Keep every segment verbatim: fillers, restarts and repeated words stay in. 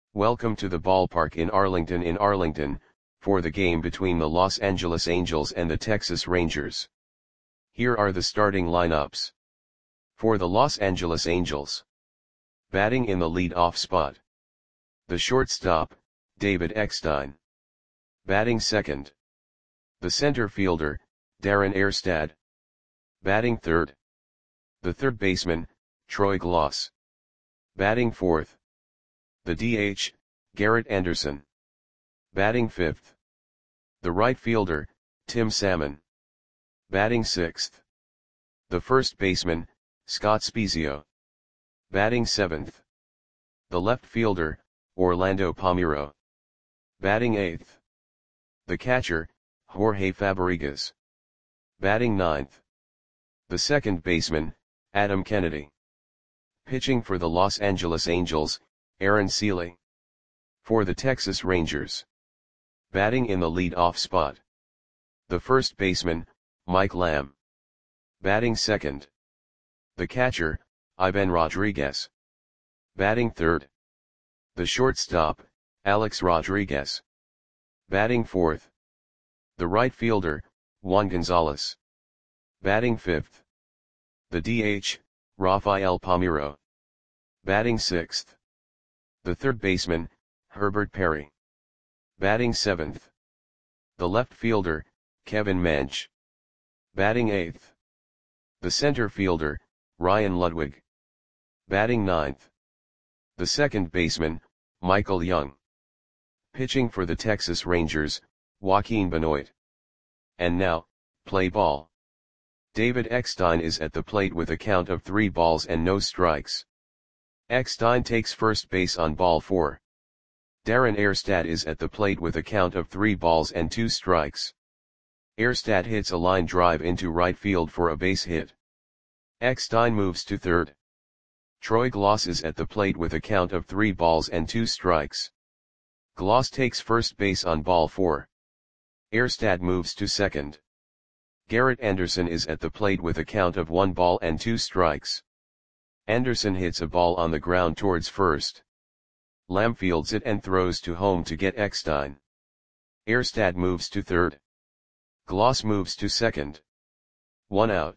Welcome to the ballpark in Arlington in Arlington, for the game between the Los Angeles Angels and the Texas Rangers. Here are the starting lineups. For the Los Angeles Angels. Batting in the lead-off spot. The shortstop, David Eckstein. Batting second. The center fielder, Darren Erstad. Batting third. The third baseman, Troy Glaus. Batting fourth. The D H, Garrett Anderson. Batting fifth. The right fielder, Tim Salmon. Batting sixth. The first baseman, Scott Spiezio. Batting seventh. The left fielder, Orlando Palmeiro. Batting eighth. The catcher, Jorge Fabrigas. Batting ninth. The second baseman, Adam Kennedy. Pitching for the Los Angeles Angels, Aaron Sele. For the Texas Rangers. Batting in the lead-off spot. The first baseman, Mike Lamb. Batting second. The catcher, Ivan Rodriguez. Batting third. The shortstop, Alex Rodriguez. Batting fourth. The right fielder, Juan Gonzalez. Batting fifth. The D H, Rafael Palmeiro. Batting sixth. The third baseman, Herbert Perry. Batting seventh. The left fielder, Kevin Mench. Batting eighth. The center fielder, Ryan Ludwig. Batting ninth. The second baseman, Michael Young. Pitching for the Texas Rangers, Joaquin Benoit. And now, play ball. David Eckstein is at the plate with a count of three balls and no strikes. Eckstein takes first base on ball four. Darren Erstad is at the plate with a count of three balls and two strikes. Erstad hits a line drive into right field for a base hit. Eckstein moves to third. Troy Glaus is at the plate with a count of three balls and two strikes. Glaus takes first base on ball four. Erstad moves to second. Garrett Anderson is at the plate with a count of one ball and two strikes. Anderson hits a ball on the ground towards first. Lamb fields it and throws to home to get Eckstein. Erstad moves to third. Glaus moves to second. One out.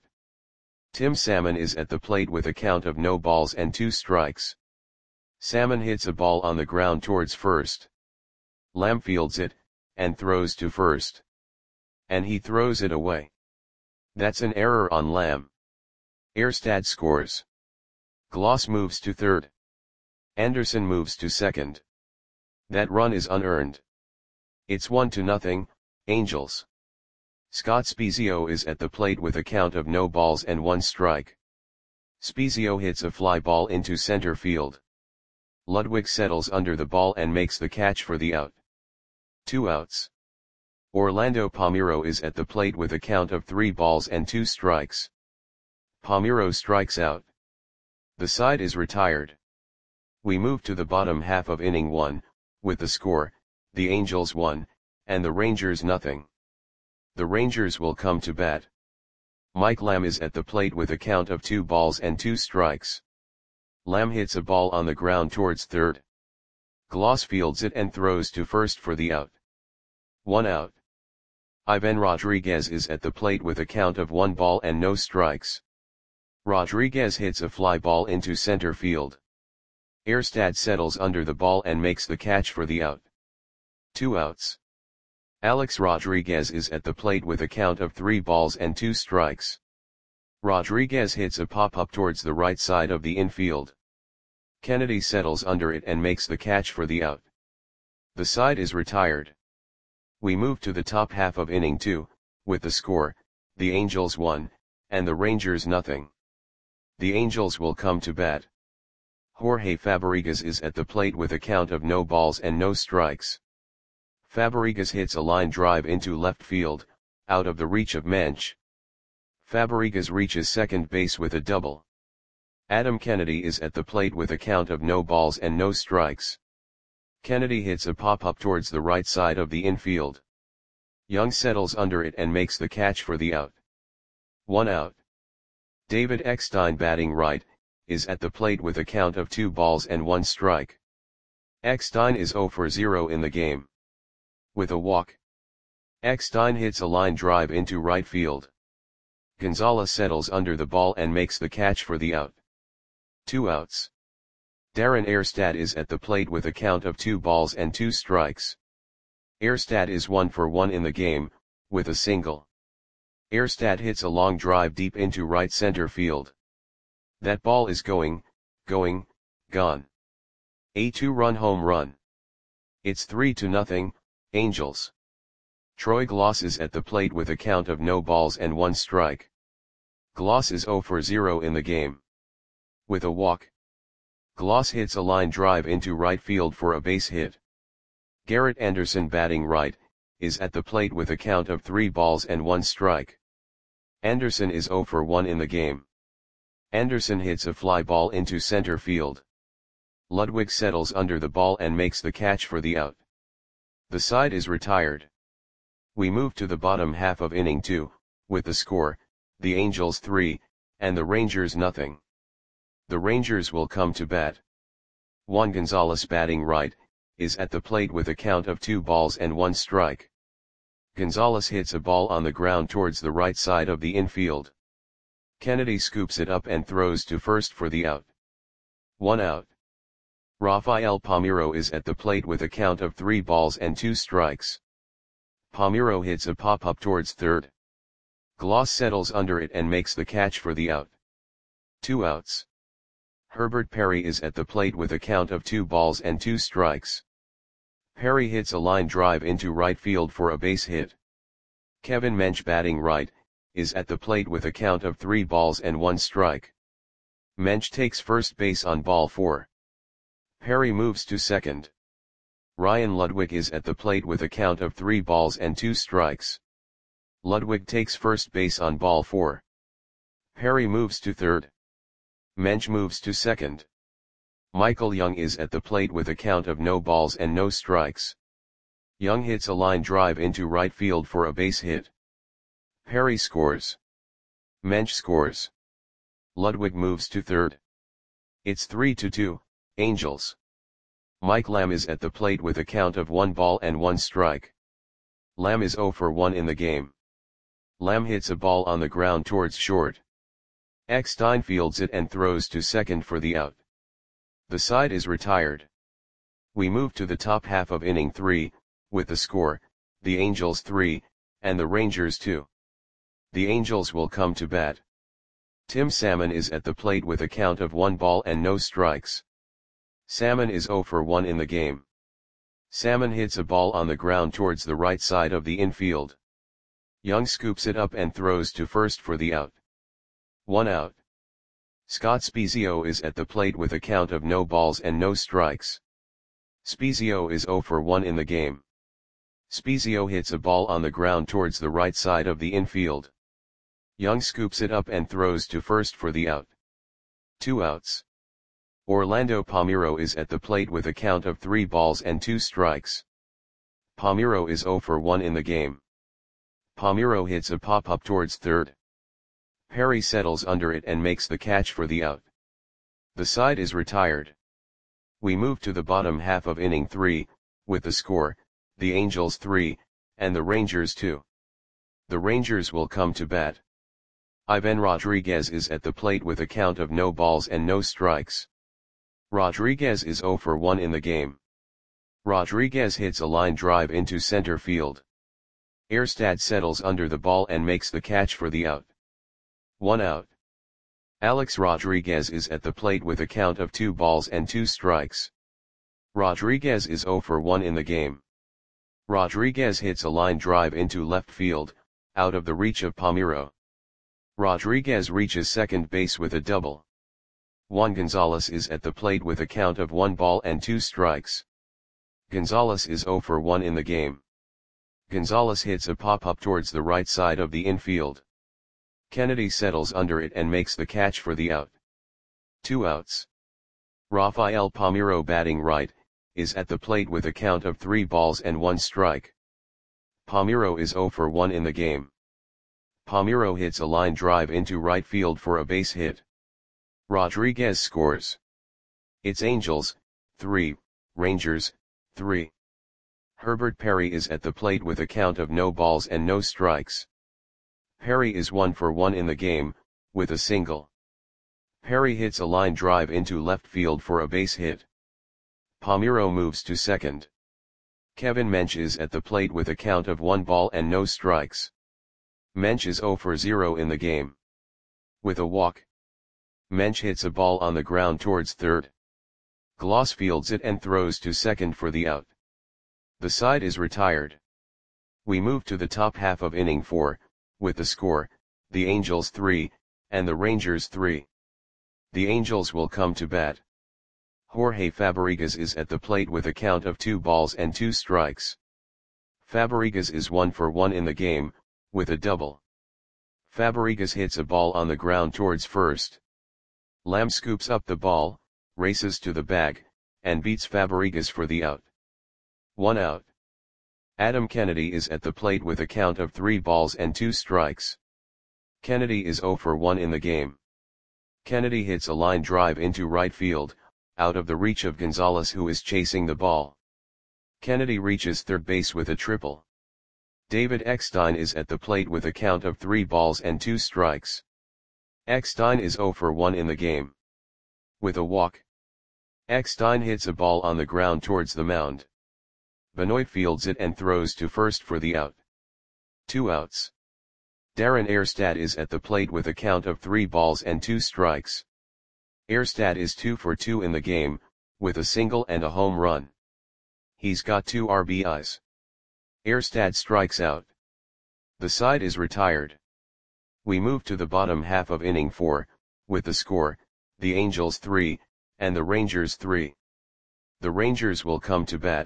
Tim Salmon is at the plate with a count of no balls and two strikes. Salmon hits a ball on the ground towards first. Lamb fields it, and throws to first. And he throws it away. That's an error on Lamb. Erstad scores. Glaus moves to third. Anderson moves to second. That run is unearned. It's one to nothing, Angels. Scott Spiezio is at the plate with a count of no balls and one strike. Spiezio hits a fly ball into center field. Ludwig settles under the ball and makes the catch for the out. Two outs. Orlando Palmeiro is at the plate with a count of three balls and two strikes. Palmeiro strikes out. The side is retired. We move to the bottom half of inning one, with the score, the Angels one, and the Rangers nothing. The Rangers will come to bat. Mike Lamb is at the plate with a count of two balls and two strikes. Lamb hits a ball on the ground towards third. Glaus fields it and throws to first for the out. One out. Ivan Rodriguez is at the plate with a count of one ball and no strikes. Rodriguez hits a fly ball into center field. Erstad settles under the ball and makes the catch for the out. Two outs. Alex Rodriguez is at the plate with a count of three balls and two strikes. Rodriguez hits a pop-up towards the right side of the infield. Kennedy settles under it and makes the catch for the out. The side is retired. We move to the top half of inning two, with the score, the Angels one, and the Rangers nothing. The Angels will come to bat. Jorge Fabrigas is at the plate with a count of no balls and no strikes. Fabrigas hits a line drive into left field, out of the reach of Mench. Fabrigas reaches second base with a double. Adam Kennedy is at the plate with a count of no balls and no strikes. Kennedy hits a pop-up towards the right side of the infield. Young settles under it and makes the catch for the out. One out. David Eckstein, batting right, is at the plate with a count of two balls and one strike. Eckstein is zero for zero in the game. With a walk, Eckstein hits a line drive into right field. Gonzalez settles under the ball and makes the catch for the out. Two outs. Darren Erstad is at the plate with a count of two balls and two strikes. Erstad is one for one in the game, with a single. Erstad hits a long drive deep into right center field. That ball is going, going, gone. A two-run home run. It's three to nothing, Angels. Troy Gloss is at the plate with a count of no balls and one strike. Gloss is zero for zero in the game. With a walk, Gloss hits a line drive into right field for a base hit. Garrett Anderson, batting right, is at the plate with a count of three balls and one strike. Anderson is zero for one in the game. Anderson hits a fly ball into center field. Ludwig settles under the ball and makes the catch for the out. The side is retired. We move to the bottom half of inning two, with the score, the Angels three, and the Rangers nothing. The Rangers will come to bat. Juan Gonzalez, batting right, is at the plate with a count of two balls and one strike. Gonzalez hits a ball on the ground towards the right side of the infield. Kennedy scoops it up and throws to first for the out. One out. Rafael Palmeiro is at the plate with a count of three balls and two strikes. Palmeiro hits a pop-up towards third. Gloss settles under it and makes the catch for the out. Two outs. Herbert Perry is at the plate with a count of two balls and two strikes. Perry hits a line drive into right field for a base hit. Kevin Mench, batting right, is at the plate with a count of three balls and one strike. Mench takes first base on ball four. Perry moves to second. Ryan Ludwig is at the plate with a count of three balls and two strikes. Ludwig takes first base on ball four. Perry moves to third. Mench moves to second. Michael Young is at the plate with a count of no balls and no strikes. Young hits a line drive into right field for a base hit. Perry scores. Mench scores. Ludwig moves to third. It's three to two, Angels. Mike Lamb is at the plate with a count of one ball and one strike. Lamb is zero for one in the game. Lamb hits a ball on the ground towards short. Eckstein fields it and throws to second for the out. The side is retired. We move to the top half of inning three, with the score, the Angels three, and the Rangers two. The Angels will come to bat. Tim Salmon is at the plate with a count of one ball and no strikes. Salmon is zero for one in the game. Salmon hits a ball on the ground towards the right side of the infield. Young scoops it up and throws to first for the out. One out. Scott Spiezio is at the plate with a count of no balls and no strikes. Spiezio is zero for one in the game. Spiezio hits a ball on the ground towards the right side of the infield. Young scoops it up and throws to first for the out. Two outs. Orlando Palmeiro is at the plate with a count of three balls and two strikes. Palmeiro is zero for one in the game. Palmeiro hits a pop-up towards third. Perry settles under it and makes the catch for the out. The side is retired. We move to the bottom half of inning three, with the score, the Angels three, and the Rangers two. The Rangers will come to bat. Ivan Rodriguez is at the plate with a count of no balls and no strikes. Rodriguez is zero for one in the game. Rodriguez hits a line drive into center field. Erstad settles under the ball and makes the catch for the out. One out. Alex Rodriguez is at the plate with a count of two balls and two strikes. Rodriguez is zero for one in the game. Rodriguez hits a line drive into left field, out of the reach of Palmeiro. Rodriguez reaches second base with a double. Juan Gonzalez is at the plate with a count of one ball and two strikes. Gonzalez is zero for one in the game. Gonzalez hits a pop-up towards the right side of the infield. Kennedy settles under it and makes the catch for the out. Two outs. Rafael Palmeiro, batting right, is at the plate with a count of three balls and one strike. Palmeiro is zero for one in the game. Palmeiro hits a line drive into right field for a base hit. Rodriguez scores. It's Angels, three, Rangers, three. Herbert Perry is at the plate with a count of no balls and no strikes. Perry is one for one in the game, with a single. Perry hits a line drive into left field for a base hit. Palmeiro moves to second. Kevin Mench is at the plate with a count of one ball and no strikes. Mench is zero for zero in the game. With a walk, Mench hits a ball on the ground towards third. Gloss fields it and throws to second for the out. The side is retired. We move to the top half of inning four, with the score, the Angels three, and the Rangers three. The Angels will come to bat. Jorge Fabregas is at the plate with a count of two balls and two strikes. Fabregas is one for one in the game, with a double. Fabregas hits a ball on the ground towards first. Lamb scoops up the ball, races to the bag, and beats Fabregas for the out. One out. Adam Kennedy is at the plate with a count of three balls and two strikes. Kennedy is zero for one in the game. Kennedy hits a line drive into right field, out of the reach of Gonzalez, who is chasing the ball. Kennedy reaches third base with a triple. David Eckstein is at the plate with a count of three balls and two strikes. Eckstein is zero for one in the game. With a walk, Eckstein hits a ball on the ground towards the mound. Benoit fields it and throws to first for the out. Two outs. Darren Erstad is at the plate with a count of three balls and two strikes. Erstad is two for two in the game, with a single and a home run. He's got two R B Is. Erstad strikes out. The side is retired. We move to the bottom half of inning four, with the score, the Angels three, and the Rangers three. The Rangers will come to bat.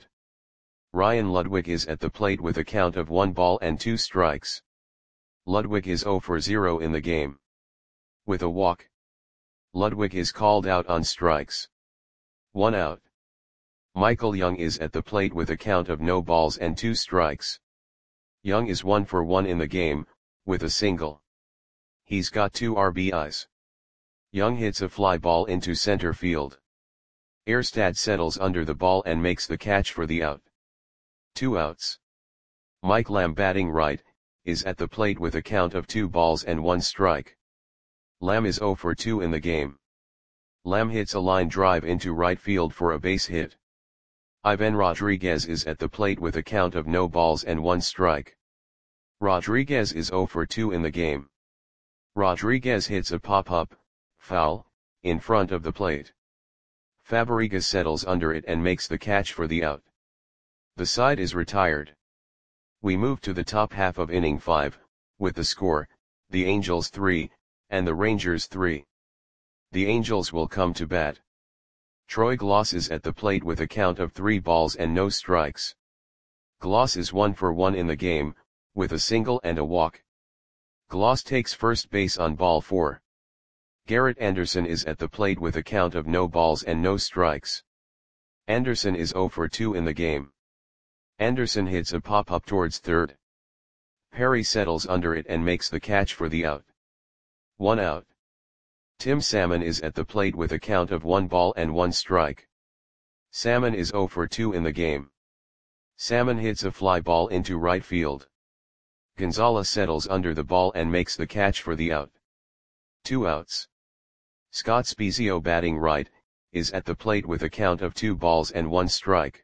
Ryan Ludwig is at the plate with a count of one ball and two strikes. Ludwig is zero for zero in the game. With a walk, Ludwig is called out on strikes. One out. Michael Young is at the plate with a count of no balls and two strikes. Young is one for one in the game, with a single. He's got two R B Is. Young hits a fly ball into center field. Erstad settles under the ball and makes the catch for the out. Two outs. Mike Lamb, batting right, is at the plate with a count of two balls and one strike. Lamb is zero for two in the game. Lamb hits a line drive into right field for a base hit. Ivan Rodriguez is at the plate with a count of no balls and one strike. Rodriguez is zero for two in the game. Rodriguez hits a pop-up, foul, in front of the plate. Fabregas settles under it and makes the catch for the out. The side is retired. We move to the top half of inning five, with the score, the Angels three, and the Rangers three. The Angels will come to bat. Troy Gloss is at the plate with a count of three balls and no strikes. Gloss is one for one in the game, with a single and a walk. Gloss takes first base on ball four. Garrett Anderson is at the plate with a count of no balls and no strikes. Anderson is zero for two in the game. Anderson hits a pop-up towards third. Perry settles under it and makes the catch for the out. One out. Tim Salmon is at the plate with a count of one ball and one strike. Salmon is zero for two in the game. Salmon hits a fly ball into right field. Gonzalez settles under the ball and makes the catch for the out. Two outs. Scott Spiezio, batting right, is at the plate with a count of two balls and one strike.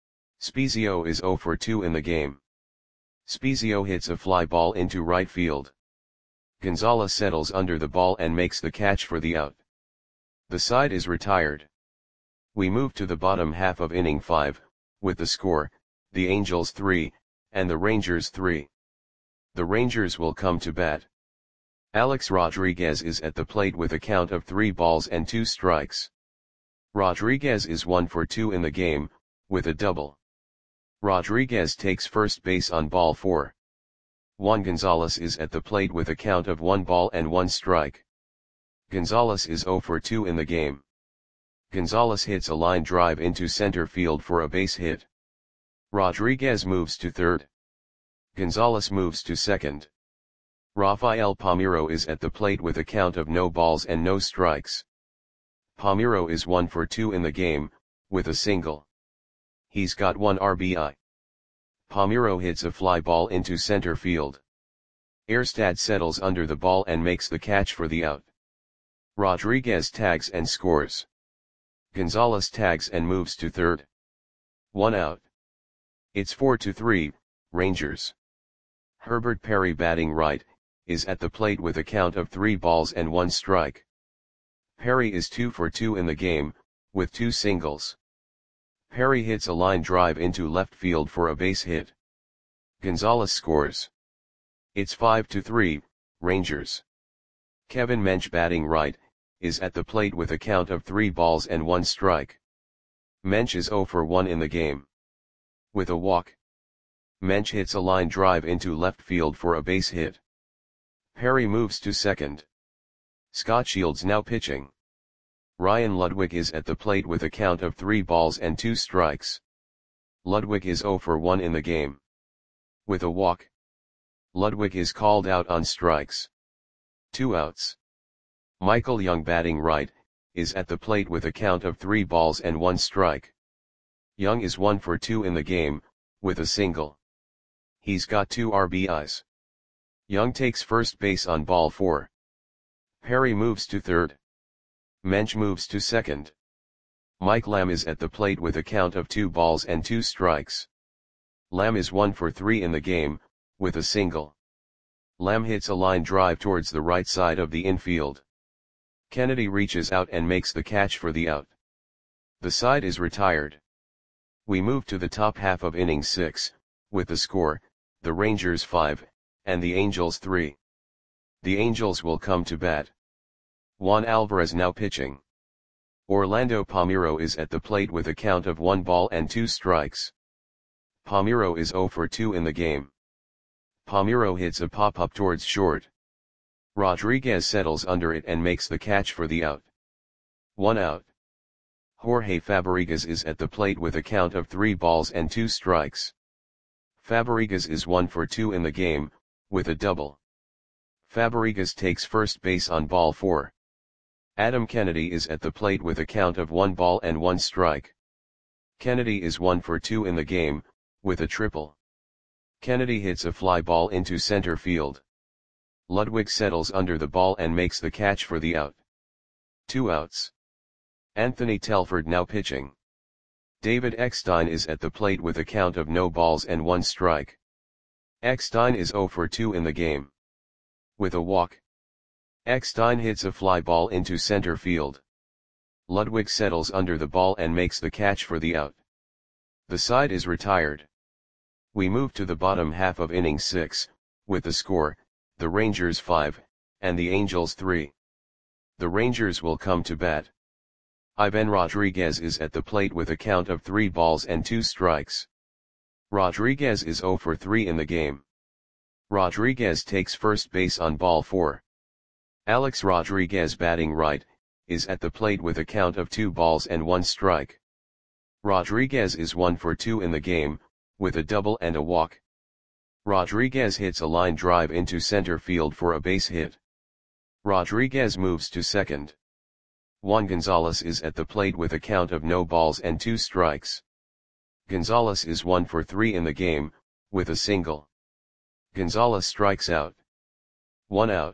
Spiezio is zero for two in the game. Spiezio hits a fly ball into right field. Gonzalez settles under the ball and makes the catch for the out. The side is retired. We move to the bottom half of inning five, with the score, the Angels three, and the Rangers three. The Rangers will come to bat. Alex Rodriguez is at the plate with a count of three balls and two strikes. Rodriguez is one for two in the game, with a double. Rodriguez takes first base on ball four. Juan Gonzalez is at the plate with a count of one ball and one strike. Gonzalez is zero for two in the game. Gonzalez hits a line drive into center field for a base hit. Rodriguez moves to third. Gonzalez moves to second. Rafael Palmeiro is at the plate with a count of no balls and no strikes. Palmeiro is one for two in the game, with a single. He's got one R B I. Palmeiro hits a fly ball into center field. Erstad settles under the ball and makes the catch for the out. Rodriguez tags and scores. Gonzalez tags and moves to third. One out. It's four to three, Rangers. Herbert Perry, batting right, is at the plate with a count of three balls and one strike. Perry is two for two in the game, with two singles. Perry hits a line drive into left field for a base hit. Gonzalez scores. It's five to three, Rangers. Kevin Mench, batting right, is at the plate with a count of three balls and one strike. Mench is zero for one in the game. With a walk. Mench hits a line drive into left field for a base hit. Perry moves to second. Scott Shields now pitching. Ryan Ludwig is at the plate with a count of three balls and two strikes. Ludwig is zero for one in the game. With a walk. Ludwig is called out on strikes. Two outs. Michael Young, batting right, is at the plate with a count of three balls and one strike. Young is one for two in the game, with a single. He's got two R B Is. Young takes first base on ball four. Perry moves to third. Mench moves to second. Mike Lamb is at the plate with a count of two balls and two strikes. Lamb is one for three in the game, with a single. Lamb hits a line drive towards the right side of the infield. Kennedy reaches out and makes the catch for the out. The side is retired. We move to the top half of inning six, with the score, the Rangers five, and the Angels three. The Angels will come to bat. Juan Alvarez now pitching. Orlando Palmeiro is at the plate with a count of one ball and two strikes. Palmeiro is zero for two in the game. Palmeiro hits a pop-up towards short. Rodriguez settles under it and makes the catch for the out. One out. Jorge Fabregas is at the plate with a count of three balls and two strikes. Fabregas is one for two in the game, with a double. Fabregas takes first base on ball four. Adam Kennedy is at the plate with a count of one ball and one strike. Kennedy is one for two in the game, with a triple. Kennedy hits a fly ball into center field. Ludwig settles under the ball and makes the catch for the out. Two outs. Anthony Telford now pitching. David Eckstein is at the plate with a count of no balls and one strike. Eckstein is zero for two in the game. With a walk. Eckstein hits a fly ball into center field. Ludwig settles under the ball and makes the catch for the out. The side is retired. We move to the bottom half of inning six, with the score, the Rangers five, and the Angels three. The Rangers will come to bat. Ivan Rodriguez is at the plate with a count of three balls and two strikes. Rodriguez is zero for three in the game. Rodriguez takes first base on ball four. Alex Rodriguez, batting right, is at the plate with a count of two balls and one strike. Rodriguez is one for two in the game, with a double and a walk. Rodriguez hits a line drive into center field for a base hit. Rodriguez moves to second. Juan Gonzalez is at the plate with a count of no balls and two strikes. Gonzalez is one for three in the game, with a single. Gonzalez strikes out. One out.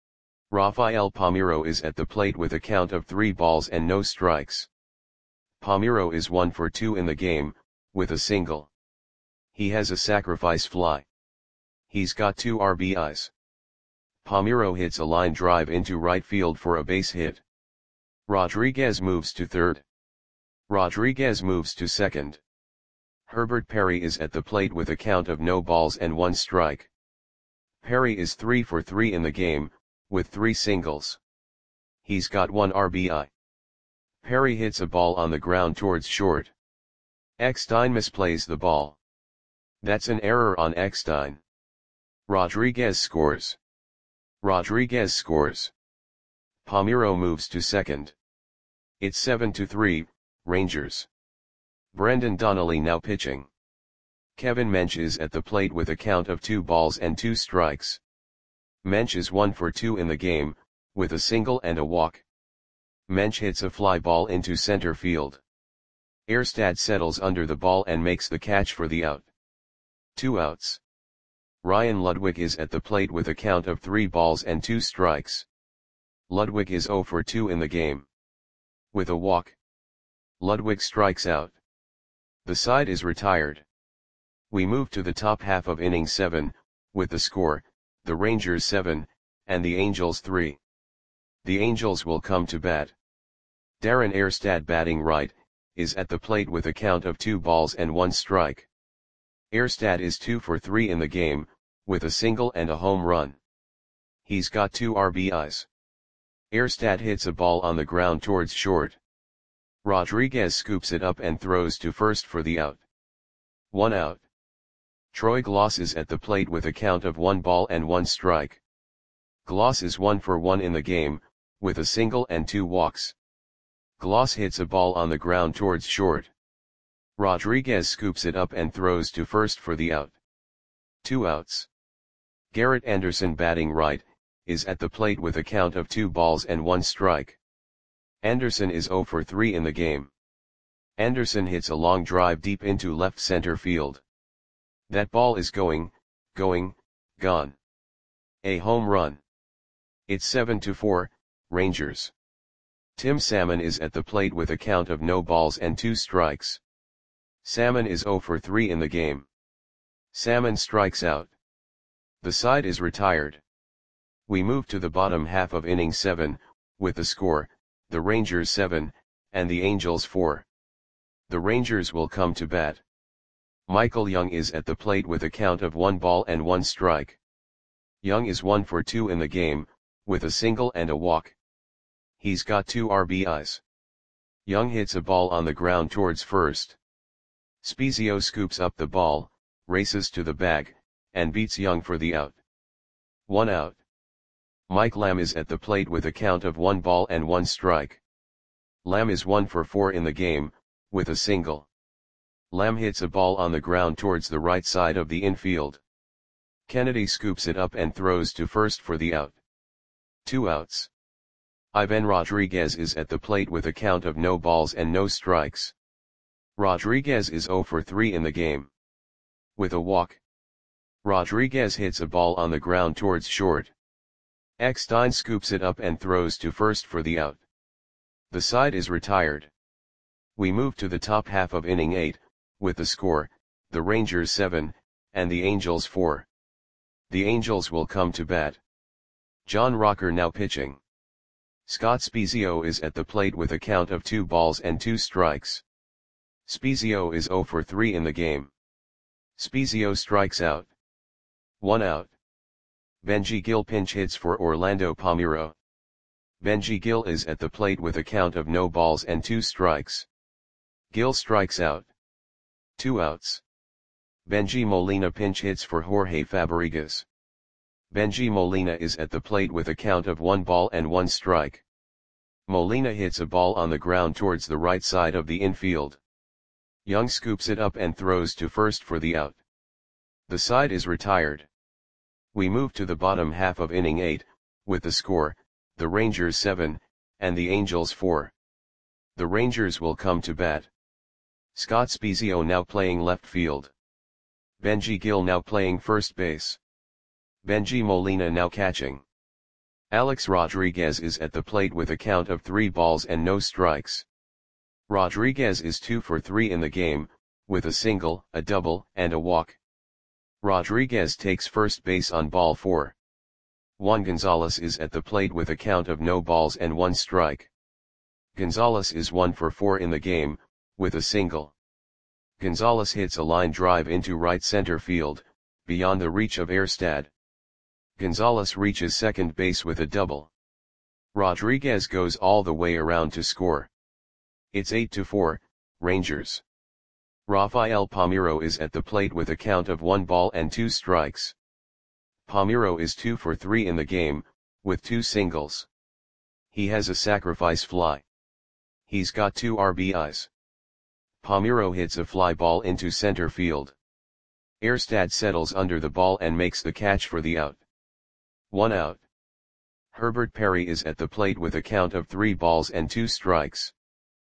Rafael Palmeiro is at the plate with a count of three balls and no strikes. Palmeiro is one for two in the game, with a single. He has a sacrifice fly. He's got two R B Is. Palmeiro hits a line drive into right field for a base hit. Rodriguez moves to third. Rodriguez moves to second. Herbert Perry is at the plate with a count of no balls and one strike. Perry is three for three in the game, with three singles. He's got one R B I. Perry hits a ball on the ground towards short. Eckstein misplays the ball. That's an error on Eckstein. Rodriguez scores. Rodriguez scores. Palmeiro moves to second. It's seven to three, Rangers. Brendan Donnelly now pitching. Kevin Mench is at the plate with a count of two balls and two strikes. Mench is one for two in the game, with a single and a walk. Mench hits a fly ball into center field. Erstad settles under the ball and makes the catch for the out. Two outs. Ryan Ludwig is at the plate with a count of three balls and two strikes. Ludwig is zero for two in the game. With a walk, Ludwig strikes out. The side is retired. We move to the top half of inning seven, with the score, the Rangers seven, and the Angels three. The Angels will come to bat. Darren Erstad, batting right, is at the plate with a count of two balls and one strike. Erstad is two for three in the game, with a single and a home run. He's got two R B Is. Erstad hits a ball on the ground towards short. Rodriguez scoops it up and throws to first for the out. One out. Troy Gloss is at the plate with a count of one ball and one strike. Gloss is one for one in the game, with a single and two walks. Gloss hits a ball on the ground towards short. Rodriguez scoops it up and throws to first for the out. Two outs. Garrett Anderson, batting right, is at the plate with a count of two balls and one strike. Anderson is zero for three in the game. Anderson hits a long drive deep into left center field. That ball is going, going, gone. A home run. It's seven to four, Rangers. Tim Salmon is at the plate with a count of no balls and two strikes. Salmon is zero for three in the game. Salmon strikes out. The side is retired. We move to the bottom half of inning seven, with the score, the Rangers seven, and the Angels four. The Rangers will come to bat. Michael Young is at the plate with a count of one ball and one strike. Young is one for two in the game, with a single and a walk. He's got two R B Is. Young hits a ball on the ground towards first. Spezio scoops up the ball, races to the bag, and beats Young for the out. One out. Mike Lamb is at the plate with a count of one ball and one strike. Lamb is one for four in the game, with a single. Lamb hits a ball on the ground towards the right side of the infield. Kennedy scoops it up and throws to first for the out. Two outs. Ivan Rodriguez is at the plate with a count of no balls and no strikes. Rodriguez is zero for three in the game. With a walk, Rodriguez hits a ball on the ground towards short. Eckstein scoops it up and throws to first for the out. The side is retired. We move to the top half of inning eight, with the score, the Rangers seven, and the Angels four. The Angels will come to bat. John Rocker now pitching. Scott Spezio is at the plate with a count of two balls and two strikes. Spezio is zero for three in the game. Spezio strikes out. One out. Benji Gil pinch hits for Orlando Palmeiro. Benji Gil is at the plate with a count of no balls and two strikes. Gil strikes out. Two outs. Benji Molina pinch hits for Jorge Fabregas. Benji Molina is at the plate with a count of one ball and one strike. Molina hits a ball on the ground towards the right side of the infield. Young scoops it up and throws to first for the out. The side is retired. We move to the bottom half of inning eight, with the score, the Rangers seven, and the Angels four. The Rangers will come to bat. Scott Spezio now playing left field. Benji Gil now playing first base. Benji Molina now catching. Alex Rodriguez is at the plate with a count of three balls and no strikes. Rodriguez is two for three in the game, with a single, a double, and a walk. Rodriguez takes first base on ball four. Juan Gonzalez is at the plate with a count of no balls and one strike. Gonzalez is one for four in the game, with a single. Gonzalez hits a line drive into right center field, beyond the reach of Erstad. Gonzalez reaches second base with a double. Rodriguez goes all the way around to score. It's eight to four, Rangers. Rafael Palmeiro is at the plate with a count of one ball and two strikes. Palmeiro is two for three in the game, with two singles. He has a sacrifice fly. He's got two R B Is. Palmeiro hits a fly ball into center field. Erstad settles under the ball and makes the catch for the out. One out. Herbert Perry is at the plate with a count of three balls and two strikes.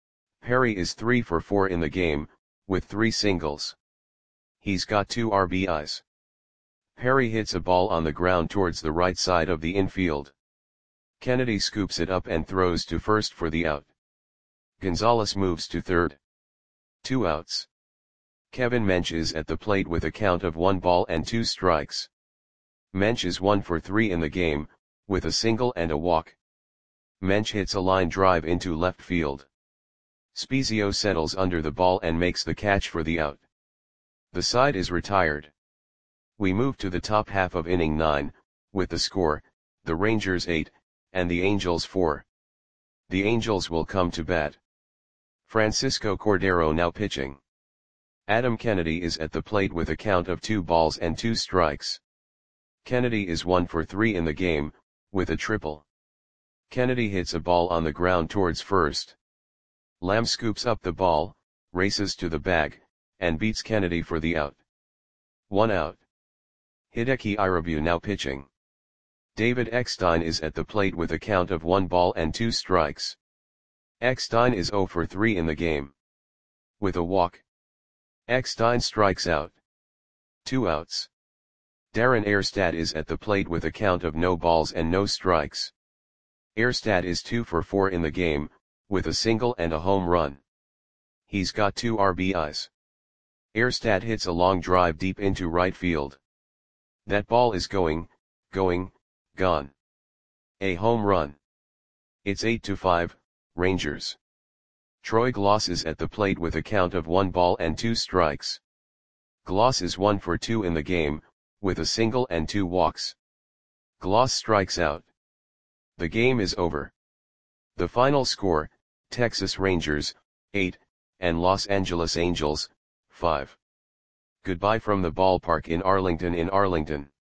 Perry is three for four in the game, with three singles. He's got two R B Is. Perry hits a ball on the ground towards the right side of the infield. Kennedy scoops it up and throws to first for the out. Gonzalez moves to third. Two outs. Kevin Mench is at the plate with a count of one ball and two strikes. Mench is one for three in the game, with a single and a walk. Mench hits a line drive into left field. Spezio settles under the ball and makes the catch for the out. The side is retired. We move to the top half of inning nine, with the score, the Rangers eight, and the Angels four. The Angels will come to bat. Francisco Cordero now pitching. Adam Kennedy is at the plate with a count of two balls and two strikes. Kennedy is one for three in the game, with a triple. Kennedy hits a ball on the ground towards first. Lamb scoops up the ball, races to the bag, and beats Kennedy for the out. One out. Hideki Irabu now pitching. David Eckstein is at the plate with a count of one ball and two strikes. Eckstein is zero for three in the game. With a walk. Eckstein strikes out. Two outs. Darren Erstad is at the plate with a count of no balls and no strikes. Erstad is two for four in the game, with a single and a home run. He's got two R B Is. Erstad hits a long drive deep into right field. That ball is going, going, gone. A home run. It's eight to five, Rangers. Troy Gloss is at the plate with a count of one ball and two strikes. Gloss is one for two in the game, with a single and two walks. Gloss strikes out. The game is over. The final score, Texas Rangers, eight, and Los Angeles Angels, five. Goodbye from the ballpark in Arlington in Arlington.